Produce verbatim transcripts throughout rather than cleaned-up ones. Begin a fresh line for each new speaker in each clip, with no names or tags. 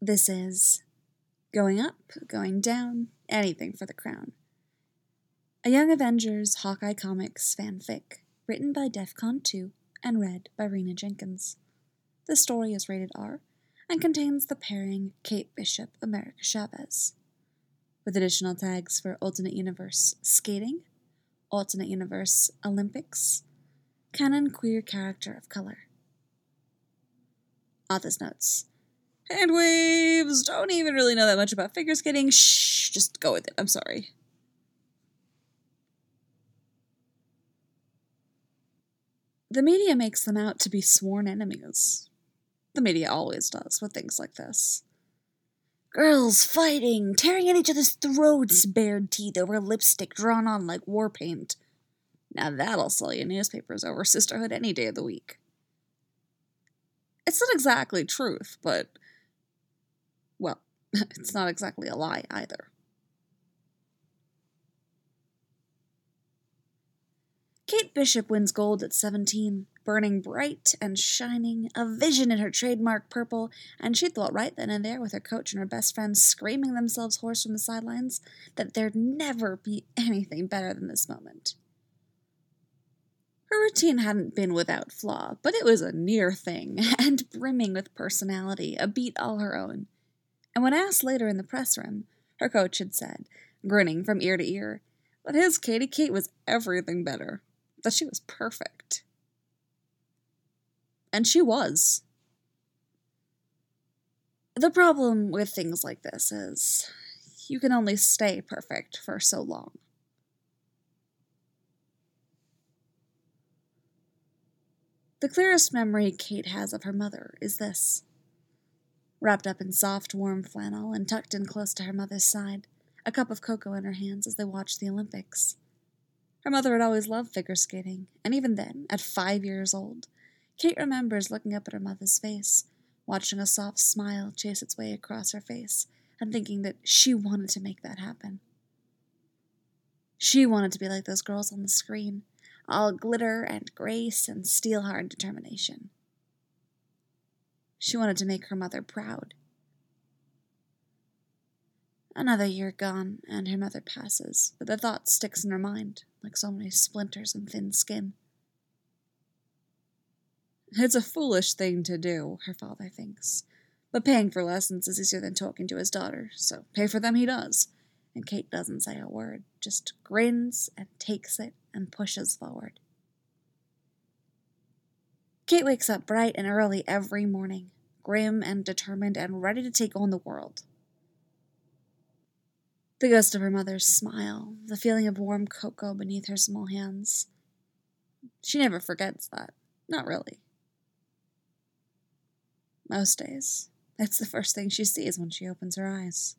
This is Going Up, Going Down, Anything for the Crown. A Young Avengers Hawkeye Comics fanfic, written by Defcon two and read by Rena Jenkins. The story is rated R and contains the pairing Kate Bishop, America Chavez, with additional tags for Alternate Universe Skating, Alternate Universe Olympics, Canon Queer Character of Color. Author's notes. Hand waves! Don't even really know that much about figure skating. Shh, just go with it. I'm sorry. The media makes them out to be sworn enemies. The media always does with things like this. Girls fighting, tearing at each other's throats, bared teeth over lipstick drawn on like war paint. Now that'll sell you newspapers over sisterhood any day of the week. It's not exactly truth, but, well, it's not exactly a lie either. Kate Bishop wins gold at seventeen, burning bright and shining, a vision in her trademark purple, and she thought right then and there with her coach and her best friend screaming themselves hoarse from the sidelines that there'd never be anything better than this moment. Her routine hadn't been without flaw, but it was a near thing, and brimming with personality, a beat all her own. And when asked later in the press room, her coach had said, grinning from ear to ear, that his Katie Kate was everything better, that she was perfect. And she was. The problem with things like this is, you can only stay perfect for so long. The clearest memory Kate has of her mother is this. Wrapped up in soft, warm flannel and tucked in close to her mother's side, a cup of cocoa in her hands as they watched the Olympics. Her mother had always loved figure skating, and even then, at five years old, Kate remembers looking up at her mother's face, watching a soft smile chase its way across her face, and thinking that she wanted to make that happen. She wanted to be like those girls on the screen, all glitter and grace and steel-hard determination. She wanted to make her mother proud. Another year gone, and her mother passes, but the thought sticks in her mind, like so many splinters and thin skin. It's a foolish thing to do, her father thinks, but paying for lessons is easier than talking to his daughter, so pay for them he does. And Kate doesn't say a word, just grins and takes it and pushes forward. Kate wakes up bright and early every morning, grim and determined and ready to take on the world. The ghost of her mother's smile, the feeling of warm cocoa beneath her small hands. She never forgets that. Not really. Most days, it's the first thing she sees when she opens her eyes.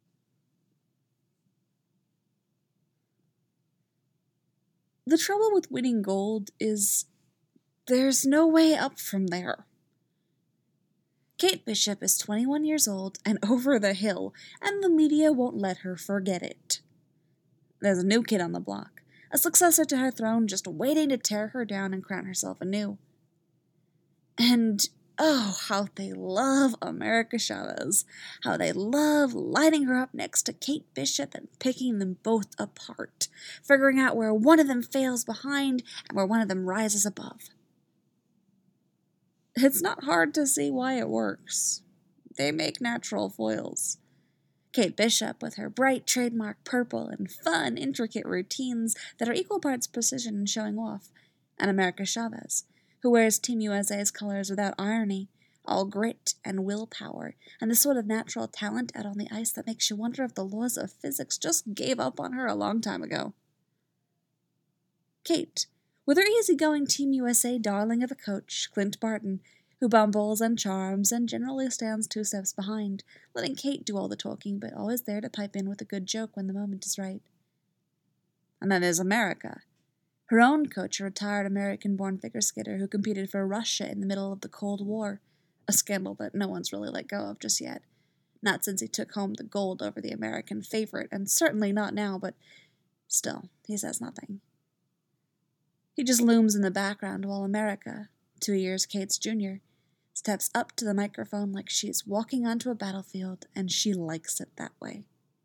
The trouble with winning gold is there's no way up from there. Kate Bishop is twenty-one years old and over the hill, and the media won't let her forget it. There's a new kid on the block, a successor to her throne just waiting to tear her down and crown herself anew. And oh, how they love America Chavez, how they love lining her up next to Kate Bishop and picking them both apart, figuring out where one of them fails behind and where one of them rises above. It's not hard to see why it works. They make natural foils. Kate Bishop with her bright trademark purple and fun, intricate routines that are equal parts precision and showing off, and America Chavez, who wears Team U S A's colors without irony, all grit and willpower, and the sort of natural talent out on the ice that makes you wonder if the laws of physics just gave up on her a long time ago. Kate, with her easygoing Team U S A darling of a coach, Clint Barton, who bumbles and charms and generally stands two steps behind, letting Kate do all the talking but always there to pipe in with a good joke when the moment is right. And then there's America, her own coach, a retired American-born figure skater who competed for Russia in the middle of the Cold War, a scandal that no one's really let go of just yet. Not since he took home the gold over the American favorite, and certainly not now, but still, he says nothing. He just looms in the background while America, two years Kate's junior, steps up to the microphone like she's walking onto a battlefield, and she likes it that way.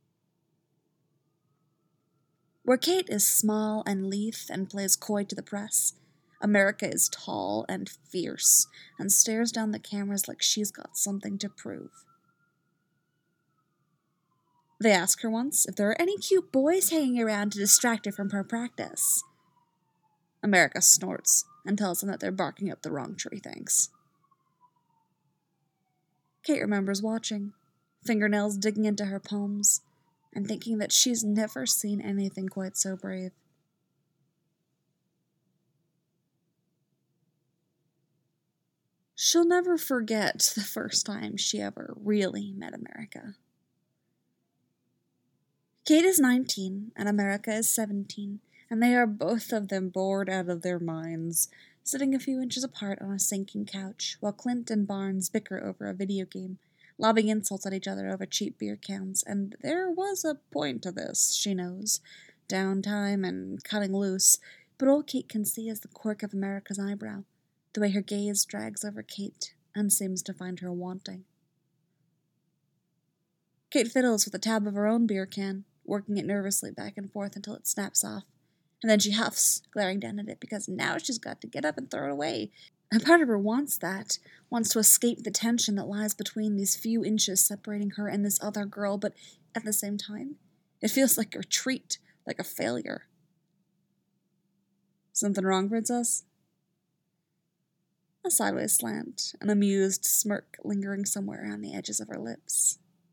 Where Kate is small and lithe and plays coy to the press, America is tall and fierce and stares down the cameras like she's got something to prove. They ask her once if there are any cute boys hanging around to distract her from her practice. America snorts and tells them that they're barking up the wrong tree, thanks. Kate remembers watching, fingernails digging into her palms, and thinking that she's never seen anything quite so brave. She'll never forget the first time she ever really met America. Kate is nineteen and America is seventeen, and they are both of them bored out of their minds, sitting a few inches apart on a sinking couch, while Clint and Barnes bicker over a video game, lobbing insults at each other over cheap beer cans, and there was a point to this, she knows, downtime and cutting loose, but all Kate can see is the quirk of America's eyebrow, the way her gaze drags over Kate and seems to find her wanting. Kate fiddles with the tab of her own beer can, working it nervously back and forth until it snaps off, and then she huffs, glaring down at it, because now she's got to get up and throw it away. And part of her wants that, wants to escape the tension that lies between these few inches separating her and this other girl, but at the same time, it feels like a retreat, like a failure. Something wrong, Princess? A sideways slant, an amused smirk lingering somewhere around the edges of her lips.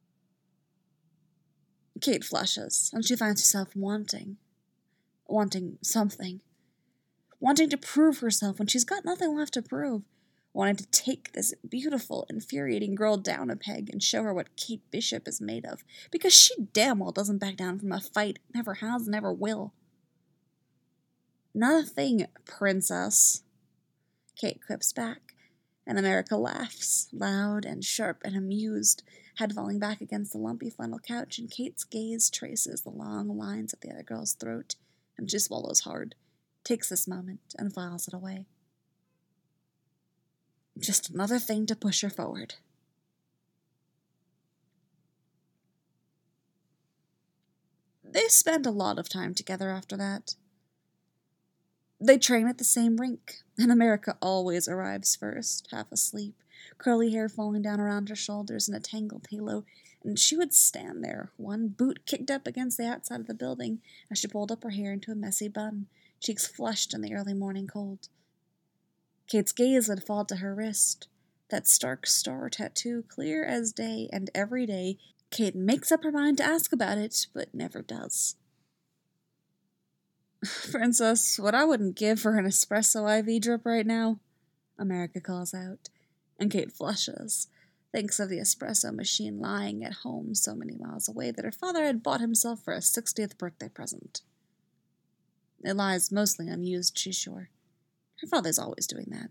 Kate flushes, and she finds herself wanting. Wanting something. Wanting to prove herself when she's got nothing left to prove. Wanting to take this beautiful, infuriating girl down a peg and show her what Kate Bishop is made of. Because she damn well doesn't back down from a fight. Never has, never will. Not a thing, Princess. Kate quips back, and America laughs, loud and sharp and amused, head falling back against the lumpy flannel couch, and Kate's gaze traces the long lines at the other girl's throat, and she swallows hard, takes this moment, and files it away. Just another thing to push her forward. They spend a lot of time together after that. They train at the same rink, and America always arrives first, half asleep, curly hair falling down around her shoulders in a tangled halo, and she would stand there, one boot kicked up against the outside of the building as she pulled up her hair into a messy bun, cheeks flushed in the early morning cold. Kate's gaze would fall to her wrist, that stark star tattoo clear as day, and every day Kate makes up her mind to ask about it, but never does. Princess, what I wouldn't give for an espresso I V drip right now, America calls out, and Kate flushes, thinks of the espresso machine lying at home so many miles away that her father had bought himself for a sixtieth birthday present. It lies mostly unused, she's sure. Her father's always doing that.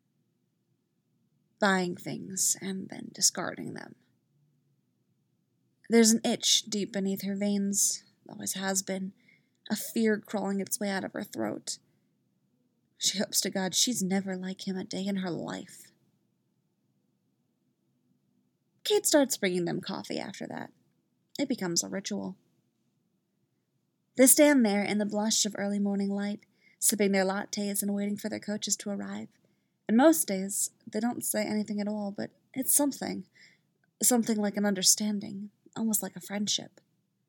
Buying things and then discarding them. There's an itch deep beneath her veins, always has been, a fear crawling its way out of her throat. She hopes to God she's never like him a day in her life. Kate starts bringing them coffee after that. It becomes a ritual. They stand there in the blush of early morning light, sipping their lattes and waiting for their coaches to arrive. And most days, they don't say anything at all, but it's something. Something like an understanding, almost like a friendship.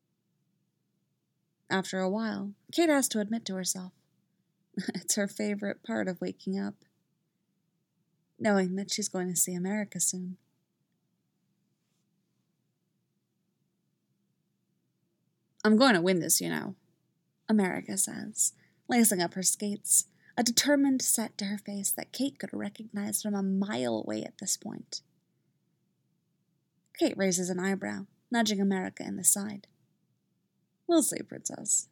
After a while, Kate has to admit to herself. It's her favorite part of waking up. Knowing that she's going to see America soon. I'm going to win this, you know, America says, lacing up her skates, a determined set to her face that Kate could recognize from a mile away at this point. Kate raises an eyebrow, nudging America in the side. We'll see, Princess.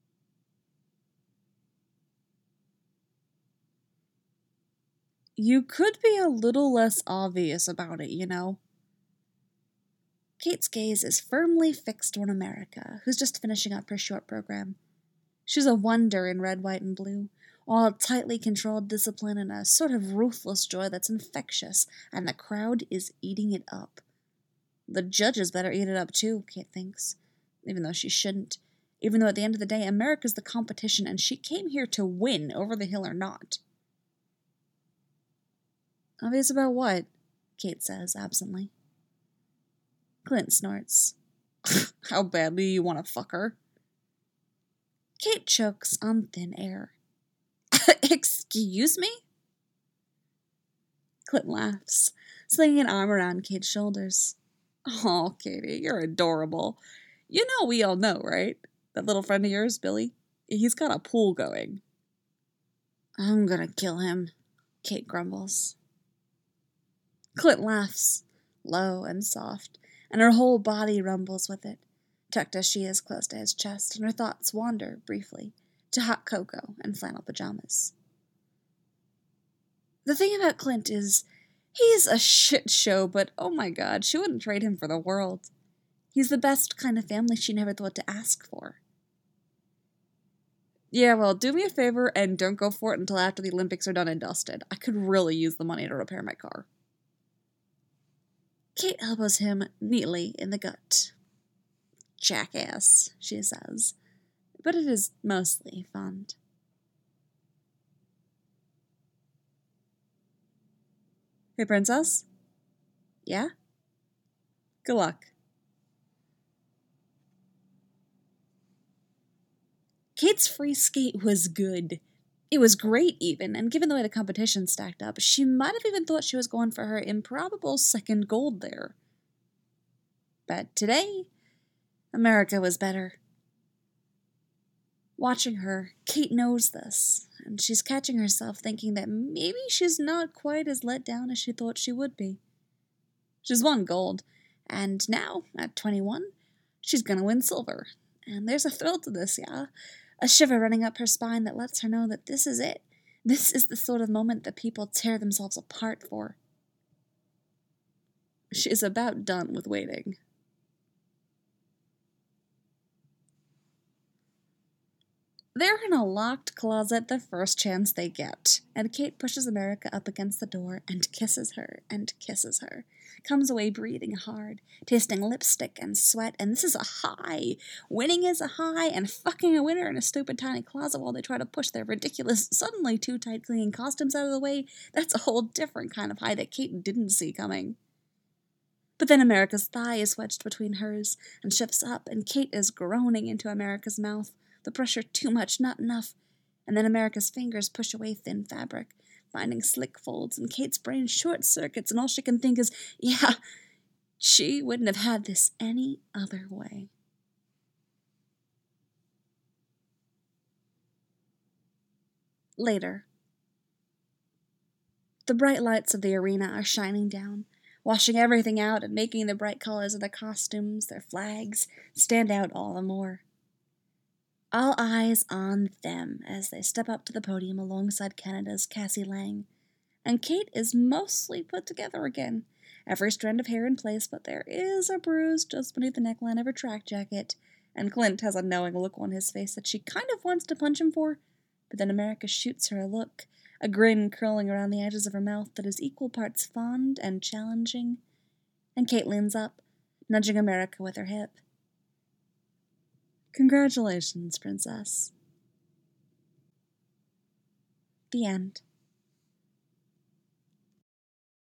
You could be a little less obvious about it, you know. Kate's gaze is firmly fixed on America, who's just finishing up her short program. She's a wonder in red, white, and blue, all tightly controlled discipline and a sort of ruthless joy that's infectious, and the crowd is eating it up. The judges better eat it up too, Kate thinks, even though she shouldn't. Even though at the end of the day, America's the competition and she came here to win, over the hill or not. Obvious about what? Kate says absently. Clint snorts. How badly you want to fuck her? Kate chokes on thin air. Excuse me? Clint laughs, slinging an arm around Kate's shoulders. Oh, Katie, you're adorable. You know we all know, right? That little friend of yours, Billy? He's got a pool going. I'm gonna kill him, Kate grumbles. Clint laughs, low and soft, and her whole body rumbles with it, tucked as she is close to his chest, and her thoughts wander, briefly, to hot cocoa and flannel pajamas. The thing about Clint is, he's a shit show, but oh my god, she wouldn't trade him for the world. He's the best kind of family she never thought to ask for. Yeah, well, do me a favor and don't go for it until after the Olympics are done and dusted. I could really use the money to repair my car. Kate elbows him neatly in the gut. Jackass, she says, but it is mostly fond. Hey, princess? Yeah? Good luck. Kate's free skate was good. It was great, even, and given the way the competition stacked up, she might have even thought she was going for her improbable second gold there. But today, America was better. Watching her, Kate knows this, and she's catching herself thinking that maybe she's not quite as let down as she thought she would be. She's won gold, and now, at twenty-one, she's gonna win silver. And there's a thrill to this, yeah? A shiver running up her spine that lets her know that this is it. This is the sort of moment that people tear themselves apart for. She's about done with waiting. They're in a locked closet the first chance they get, and Kate pushes America up against the door and kisses her and kisses her. Comes away breathing hard, tasting lipstick and sweat, and this is a high. Winning is a high, and fucking a winner in a stupid tiny closet while they try to push their ridiculous, suddenly too tight clinging costumes out of the way, that's a whole different kind of high that Kate didn't see coming. But then America's thigh is wedged between hers and shifts up, and Kate is groaning into America's mouth. The pressure too much, not enough. And then America's fingers push away thin fabric, finding slick folds, and Kate's brain short circuits, and all she can think is, yeah, she wouldn't have had this any other way. Later. The bright lights of the arena are shining down, washing everything out and making the bright colors of their costumes, their flags, stand out all the more. All eyes on them as they step up to the podium alongside Canada's Cassie Lang. And Kate is mostly put together again, every strand of hair in place, but there is a bruise just beneath the neckline of her track jacket, and Clint has a knowing look on his face that she kind of wants to punch him for, but then America shoots her a look, a grin curling around the edges of her mouth that is equal parts fond and challenging, and Kate leans up, nudging America with her hip. Congratulations, princess. The end.